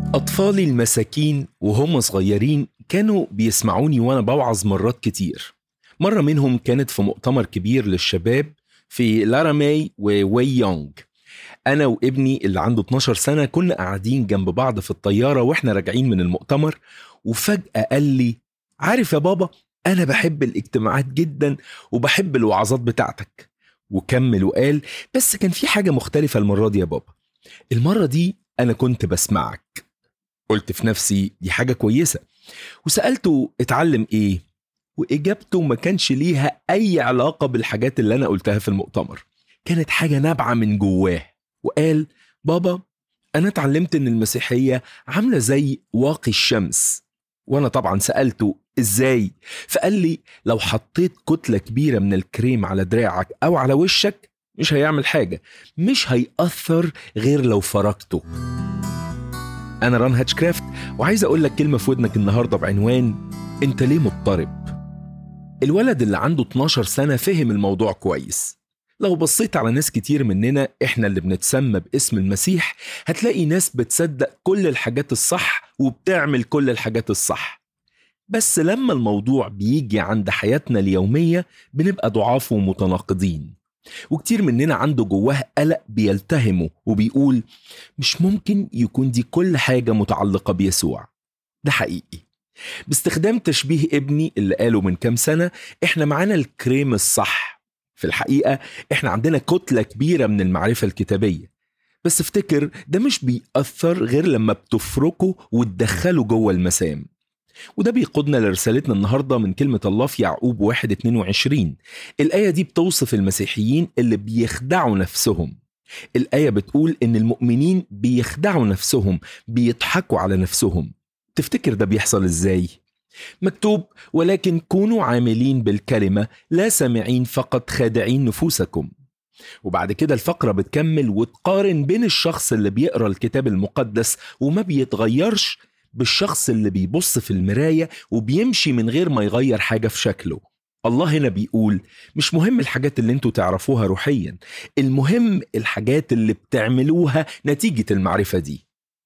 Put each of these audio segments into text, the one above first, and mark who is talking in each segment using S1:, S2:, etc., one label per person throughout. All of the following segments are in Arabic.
S1: أطفالي المساكين وهم صغيرين كانوا بيسمعوني وأنا بوعظ مرات كتير. مرة منهم كانت في مؤتمر كبير للشباب في لاراماي ووي يونغ. أنا وابني اللي عنده 12 سنة كنا قاعدين جنب بعض في الطيارة وإحنا راجعين من المؤتمر، وفجأة قال لي: عارف يا بابا، أنا بحب الاجتماعات جدا وبحب الوعظات بتاعتك. وكمل وقال: بس كان في حاجة مختلفة المرة دي يا بابا، المرة دي أنا كنت بسمعك. قلت في نفسي دي حاجة كويسة، وسألته اتعلم ايه، وإجابته ما كانش ليها أي علاقة بالحاجات اللي أنا قلتها في المؤتمر. كانت حاجة نابعة من جواه، وقال: بابا، أنا اتعلمت إن المسيحية عاملة زي واقي الشمس. وأنا طبعا سألته إزاي، فقال لي: لو حطيت كتلة كبيرة من الكريم على دراعك أو على وشك مش هيعمل حاجة، مش هيأثر غير لو فرقته. أنا ران هاتشكرافت، وعايز أقول لك كلمة في ودنك النهاردة بعنوان: أنت ليه مضطرب؟ الولد اللي عنده 12 سنة فهم الموضوع كويس. لو بصيت على ناس كتير مننا إحنا اللي بنتسمى باسم المسيح، هتلاقي ناس بتصدق كل الحاجات الصح وبتعمل كل الحاجات الصح، بس لما الموضوع بيجي عند حياتنا اليومية بنبقى ضعاف ومتناقضين. وكتير مننا عنده جواه قلق بيلتهمه وبيقول: مش ممكن يكون دي كل حاجة متعلقة بيسوع. ده حقيقي. باستخدام تشبيه ابني اللي قاله من كام سنة، احنا معانا الكريم الصح. في الحقيقة احنا عندنا كتلة كبيرة من المعرفة الكتابية، بس افتكر ده مش بيأثر غير لما بتفركه وتدخله جوه المسام. وده بيقودنا لرسالتنا النهاردة من كلمة الله في يعقوب 1:22. الآية دي بتوصف المسيحيين اللي بيخدعوا نفسهم. الآية بتقول إن المؤمنين بيخدعوا نفسهم، بيضحكوا على نفسهم. تفتكر ده بيحصل إزاي؟ مكتوب: ولكن كونوا عاملين بالكلمة لا سامعين فقط خادعين نفوسكم. وبعد كده الفقرة بتكمل وتقارن بين الشخص اللي بيقرأ الكتاب المقدس وما بيتغيرش بالشخص اللي بيبص في المراية وبيمشي من غير ما يغير حاجة في شكله. الله هنا بيقول: مش مهم الحاجات اللي انتوا تعرفوها روحيا، المهم الحاجات اللي بتعملوها نتيجة المعرفة دي.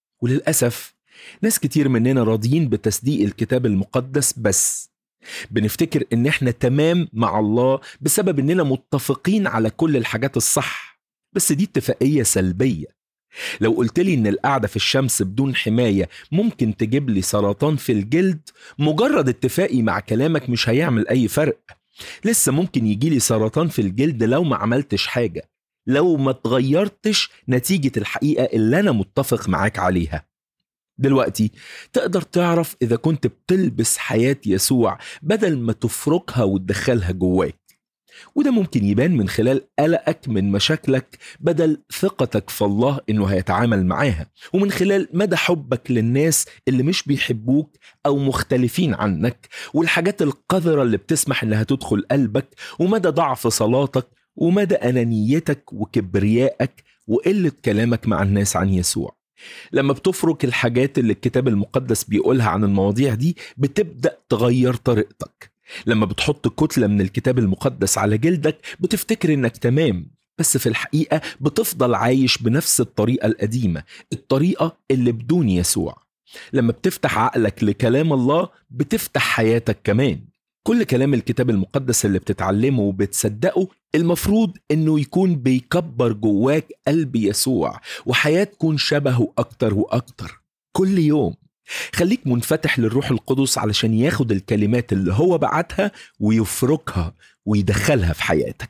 S1: وللأسف ناس كتير مننا راضيين بتصديق الكتاب المقدس، بس بنفتكر ان احنا تمام مع الله بسبب اننا متفقين على كل الحاجات الصح. بس دي اتفاقية سلبية. لو قلت لي ان القعدة في الشمس بدون حماية ممكن تجيب لي سرطان في الجلد، مجرد اتفاقي مع كلامك مش هيعمل اي فرق. لسه ممكن يجي لي سرطان في الجلد لو ما عملتش حاجة، لو ما تغيرتش نتيجة الحقيقة اللي انا متفق معاك عليها. دلوقتي تقدر تعرف إذا كنت بتلبس حياة يسوع بدل ما تفركها وتدخلها جواك. وده ممكن يبان من خلال قلقك من مشاكلك بدل ثقتك في الله إنه هيتعامل معاها، ومن خلال مدى حبك للناس اللي مش بيحبوك أو مختلفين عنك، والحاجات القذرة اللي بتسمح إنها تدخل قلبك، ومدى ضعف صلاتك، ومدى أنانيتك وكبريائك وقلة كلامك مع الناس عن يسوع. لما بتفرك الحاجات اللي الكتاب المقدس بيقولها عن المواضيع دي بتبدأ تغير طريقتك. لما بتحط كتلة من الكتاب المقدس على جلدك بتفتكر انك تمام، بس في الحقيقة بتفضل عايش بنفس الطريقة القديمة، الطريقة اللي بدون يسوع. لما بتفتح عقلك لكلام الله بتفتح حياتك كمان. كل كلام الكتاب المقدس اللي بتتعلمه وبتصدقه المفروض انه يكون بيكبر جواك قلب يسوع، وحياة تكون شبهه اكتر واكتر كل يوم. خليك منفتح للروح القدس علشان ياخد الكلمات اللي هو بعتها ويفركها ويدخلها في حياتك.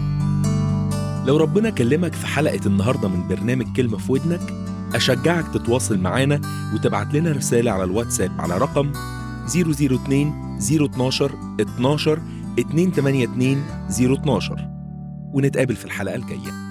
S1: لو ربنا كلمك في حلقة النهاردة من برنامج كلمة في ودنك، أشجعك تتواصل معانا وتبعت لنا رسالة على الواتساب على رقم 002 012 12 282 012، ونتقابل في الحلقة الجاية.